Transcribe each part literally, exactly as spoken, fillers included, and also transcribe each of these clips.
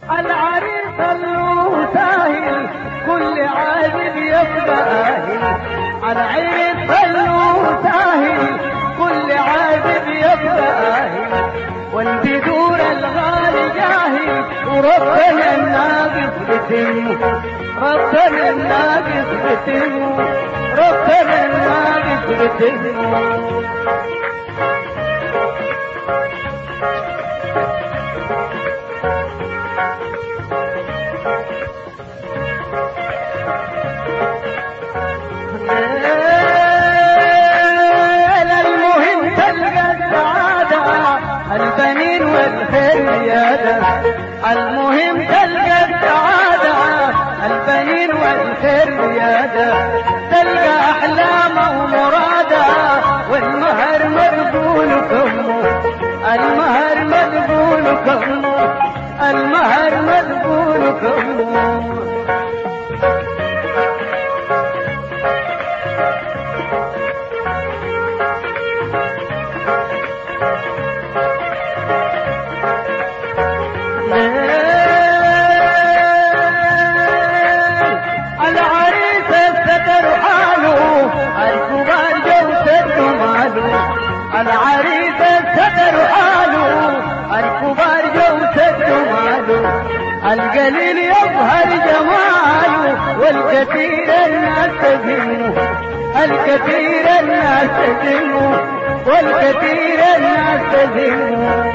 العريس اللو ساهل كل عازب يبقى اهل. العريس اللو ساهل كل عازب يبقى اهل. والبدور الغالي جاهل وربنا الناقص بتمه. ربنا الناقص بتمه. ربنا الناقص بتمه. المهم تلقى السعادة البنين والخير زيادة. المهم تلقى السعادة البنين والخير زيادة. تلقى أحلامه ومرادة والمهر مقبول كمه. المهر مقبول كمه. المهر مقبول كمه. العريس الستر حاله الكبار جوسد ماله. العريس الستر حاله الكبار جوسد ماله. القليل يظهر جماله والكثير الناس تذمه. الكثير الناس تذمه. والكثير الناس تذمه.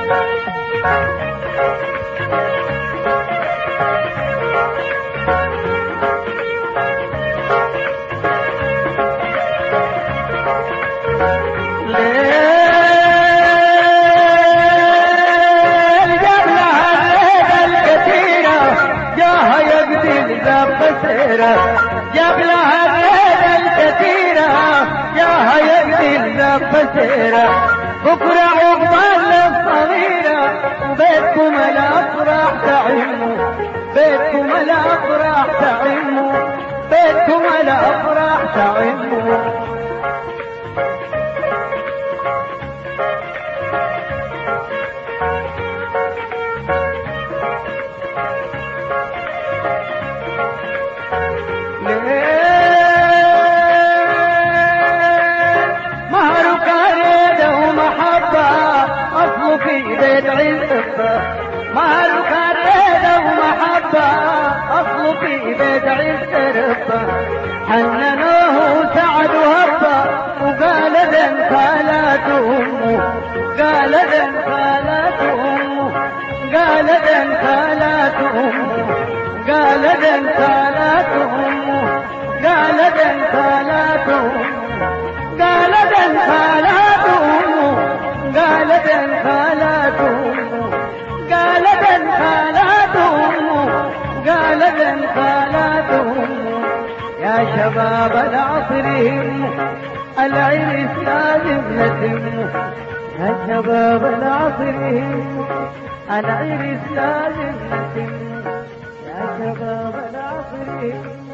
جاب لها الريد الكثيرة جاها يقضي الباب بسيرة. بكرة عقبال الصغيرة وبيتكم الأفراح تعموا. بيتكم الأفراح تعموا. بيتكم الأفراح تعموا. في بيت عزة مالك الريدة ومحبة. أصل في بيت عزة ربة. حننوه سعد وهبة وقال ذن خالات أمه. قال ذن خالات أمه. قال ذن خالات أمه. قال ذن خالات أمه. قال ذن خالات أمه. قال ذن خالات أمه. قال ذن خالات أمه. قال ذن خالات أمه. قال ذن خالات أمه. يا شباب العصر هموا العرس لازم نتمه. يا شباب العصر هموا العرس لازم نتمه. يا شباب العصر هموا